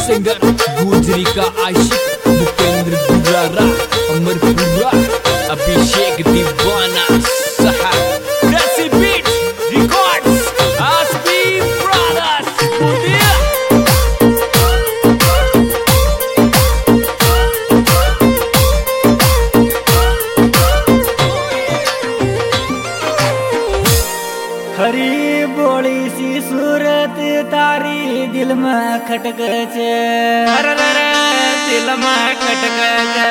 Singer गुजरी का आशिक भूपेंद्र दुलारा, अमरपुरा, अभिषेक दीवाना, साहब desi beat records, Aasbi brothers, Bundiya. हरी बोली सी सूरत तारी दिल में खटक छे, दिल में खटक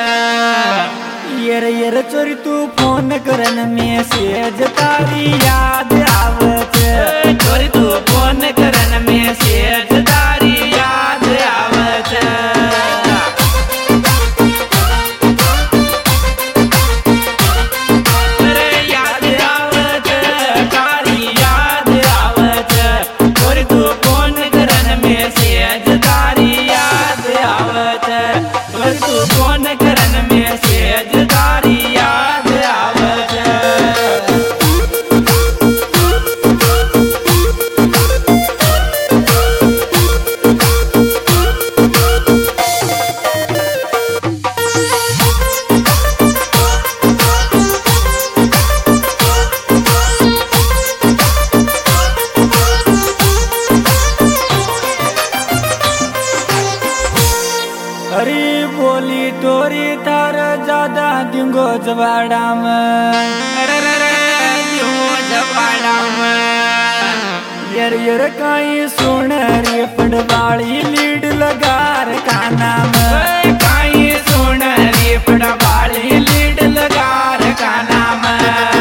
यर चोरी तू फोन करन में सेज तारी याद आवत, चोरी तू फोन करन में सेज तारी याद आवत, याद आवत तारी याद आवत, चोरी तू फोन करन में सेज तारी याद आवत, चोरी तू फोन करन में सेज तारी याद आवत। हरी बोली तोरी तार ज्यादा दिंगो जवाड़ा में, यर काई सुन रे पड़वाड़ी लीड लगार काना में, काई सुन रे पड़वाड़ी लीड लगार काना में,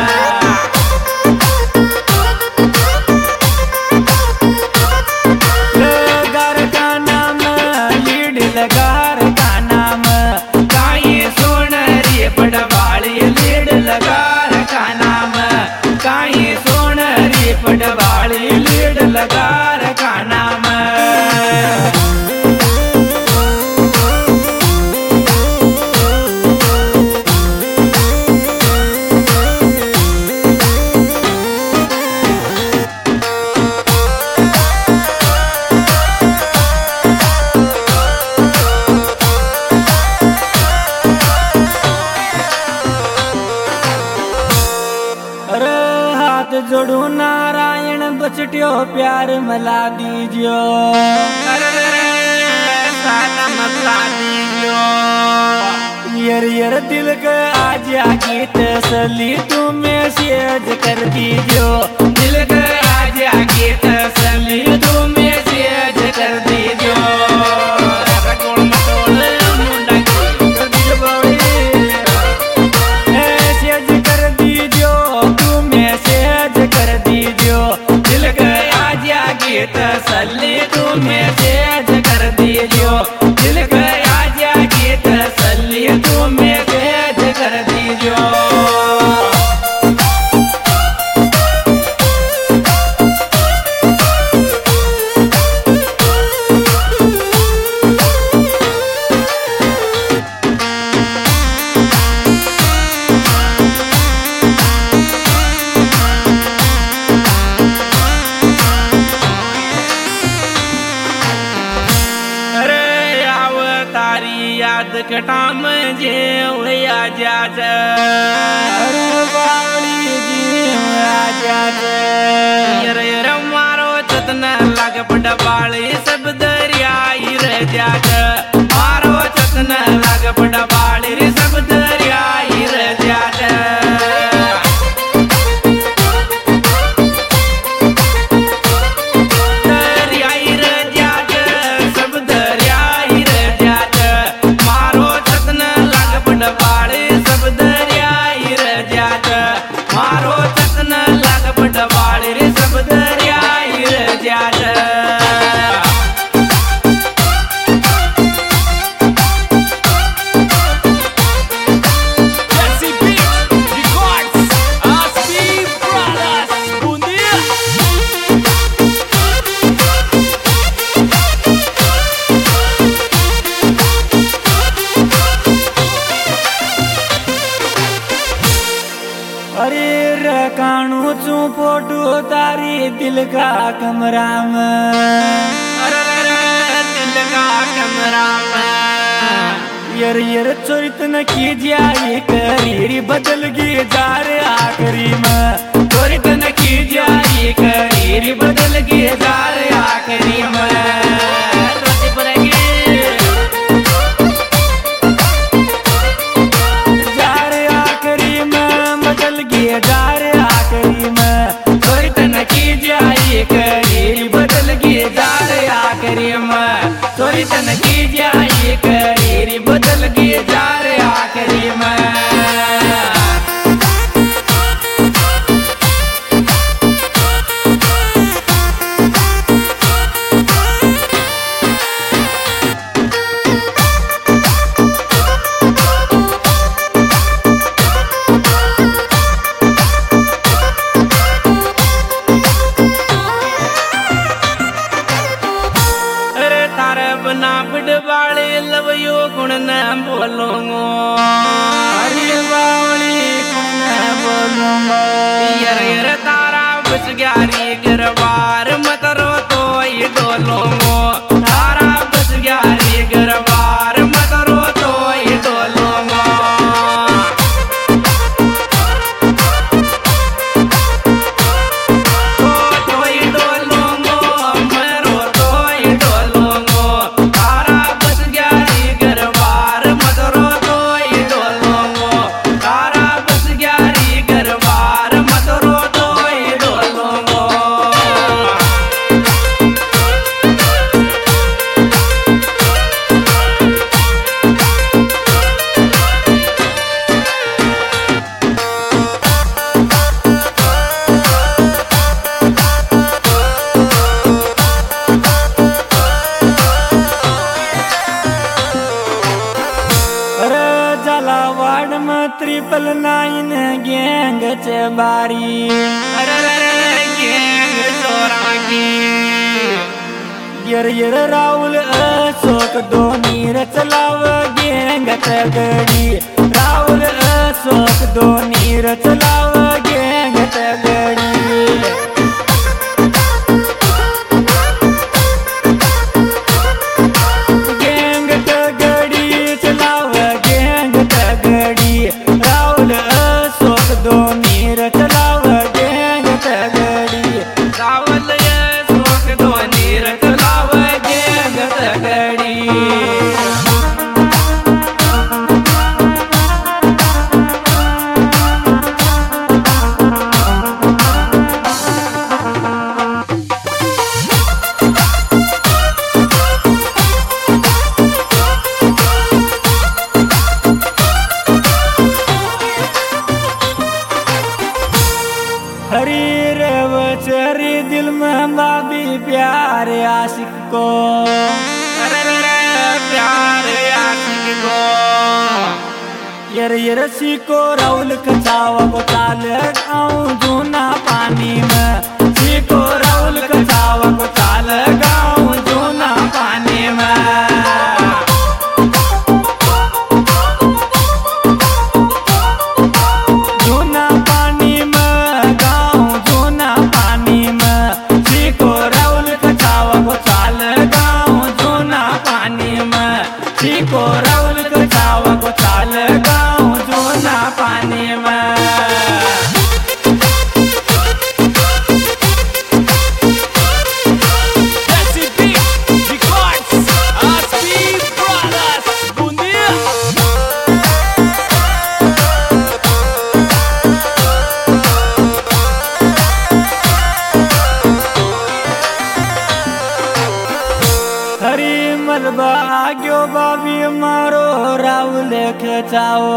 लगार काना में लीड लगार काना में, काई सुन रे पड़वाड़ी लीड लगार काना में, काई सुन रे पड़वाड़ी लीड लगार काना में। अरे हाथ जोड़ू नारायण बचटियो प्यार मला दीजियो, यर दिल के आज गीत सली तुम्हें सेज कर दीजियो, दिल के आज गीत सली तुम्हें सेज कर दीजियो, सेज कर दीजियो तुम्हें सेज कर दीजियो, दिल के आज गीत सली तुम्हें सेज कर दीजियो, दिल के आज गीत सली तुम्हें सेज कर दीजियो। याद कटाम जे होया जात, अरे बावली जी आजा यर यर मारो चतन लग पड़ बाली सब दरिया रह जात, मारो चतन लग पड़ बाली रे सब दरिया रह जात, दरिया रह जात सब दरिया रह जात, मारो चतन लग पड़ बाली सब दरिया रह जात, मारो चतन लग पड़ बाली रे सब दरिया रह जात। Desi beat records, Aasbi brothers, Bundiya. अरे रकाणू चू फोटो तारी दिल का कमरा में, अरे दिल का कमरा राम यर चोरित न की जाए करीरी बदल गई जार आखरी में चोरित न की जाए करीरी बदल गई जार आखरी में करीरी बदल गई जार आखरी में चोरित न की जाए करीरी बदल गई जार आखरी में बना बिडवाले लवयो गुण न बोलूंगो अरे बावली गुण न बोलूंगो यर तारा बस ग्यारी गरबार मत रो तो ये डोलूंगो तारा बस ग्यारी गरबार मत रो तो ये डोलूंगो तो ये डोलूंगो मरो तो ये डोलूंगो ट्रिपल 9 गैंग चे बारी अरे गैंग चोरा की यर राहुल अशोक धोनी चलाव गैंग चे गड़ी राहुल अशोक धोनी चलाव गैंग चे गड़ी दिल में बाबी प्यार आशिक को प्यार आशिक को यर सीको राहुल कचावा को चाल गाँव जूना पानी में सीको राहुल कचावा को चाल गाँव जूना पानी में को राहुल कचावा को चाल गाँव जूना पानी में भाग्यो बाबी मारो राहुल खचाओ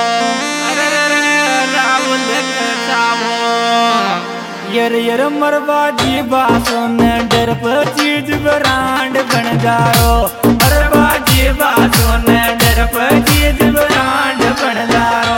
राहुल खचाओ यर मरबा जी बासों ने डर पर चीज ब्रांड बन जाओ मरबा जी बासों ने डर पर चीज ब्रांड बन जाओ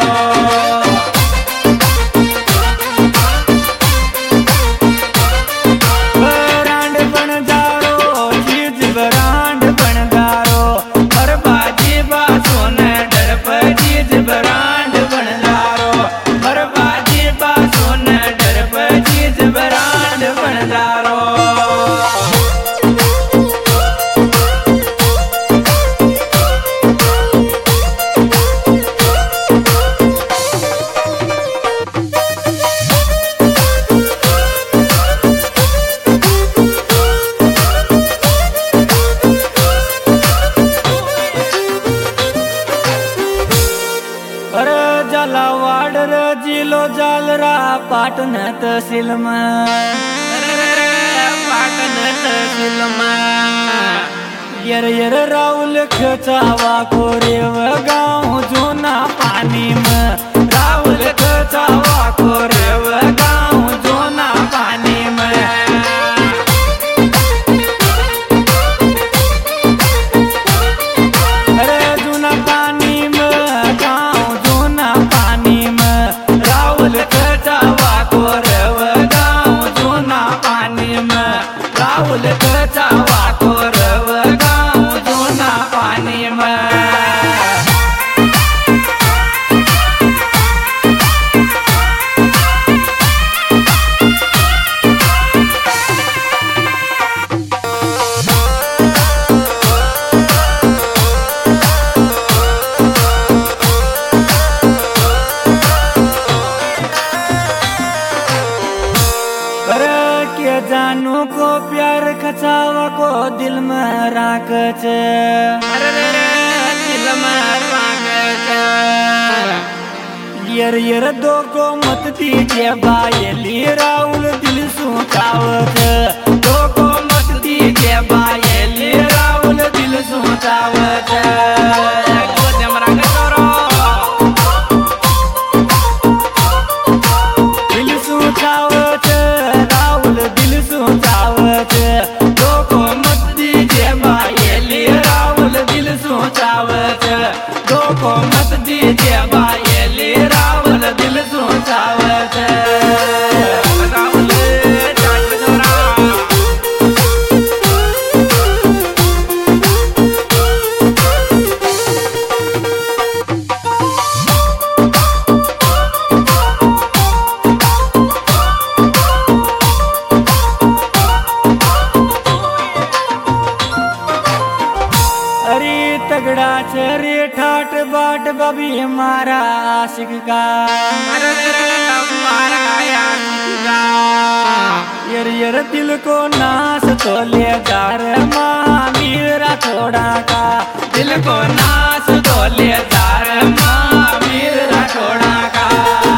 पाटन तहसील में पाटन तहसील में यर राहुल खचावा को रेव गाँव जोना पानी में राहुल खचावा को रेव गाँव जोना पानी में अरे जोना पानी में गाँव जोना पानी में राहुल खचावा को रेव गाँव जोना पानी में राहुल खचावा को रेव गाँव जोना पानी में जानू को प्यार खचावा को दिल में राख छे अरे दिल में राख छे यर दो को मत दीजिए बायली राहुल दिल सोचावत दो को मत दीजिए बायली राहुल दिल सोचावत दिल सोचावत राहुल दिल सोचावत दो को मत दीजिए बायली राहुल दिल सोचावत दो को मत दीजिए बायली राहुल दिल सोचावत राहुल जाट जोरा तगड़ा चरे ठाट बाट बबी मारा आशिक का मारा यर दिल को नाश तो ले जार महावीरा थोड़ा का दिल को नाश तो ले जार महावीरा थोड़ा का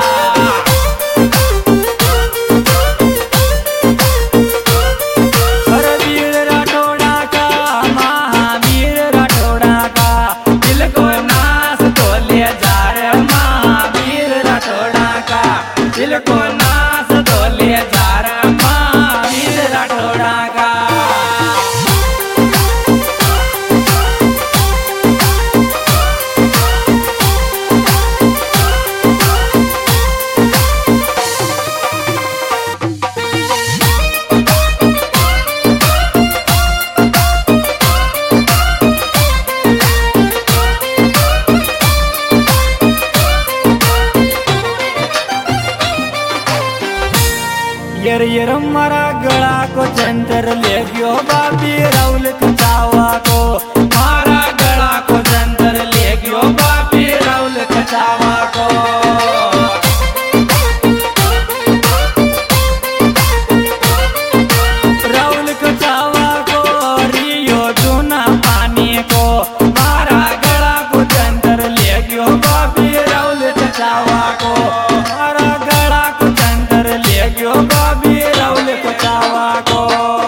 दिल को नाश तो ले जार महावीर राठौड़ा का यर मारा गला को चंदर ले गयो बाबी राहुल खचावा को मारा गला को चंदर ले गयो बाबी राहुल खचावा को राहुल खचावा को रियो जोना पानी को मारा गला को चंदर ले गयो बाबी राहुल खचावा को मारा गला को चंदर ले गयो बाबी राहुल खचावा को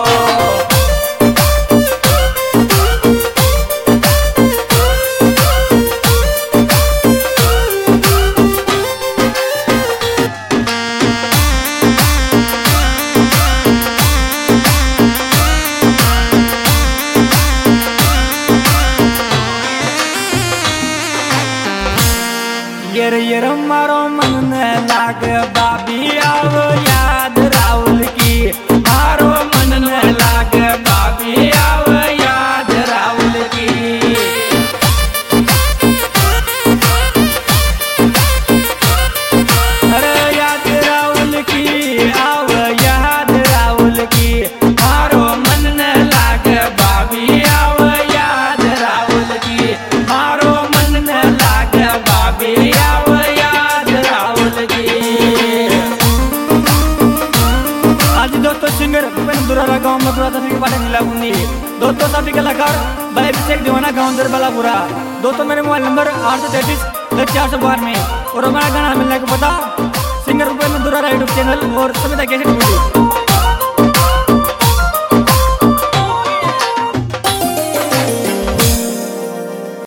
यर मारो मन में लाग बाबी आव याद राहुल की मारो मन में लाग बाबी आव याद राहुल की अरे याद राहुल की आव याद राहुल की मारो मन में लाग बाबी आव याद राहुल की मारो मन में लाग बाबी आव याद राहुल की आज दोस्तों सिंगर भूपेन दुरारा गाँव में पूरा तस्वीर बाटे मिला बुंदी दोस्तों सभी कलाकार भाई अभिषेक दीवाना गाँव दरबालापुरा दोस्तों मेरे मोबाइल नंबर 833 412 में और हमारा गाना मिलने को पता singer Bhupendra Durara YouTube channel और सविता कैसेट वीडियो।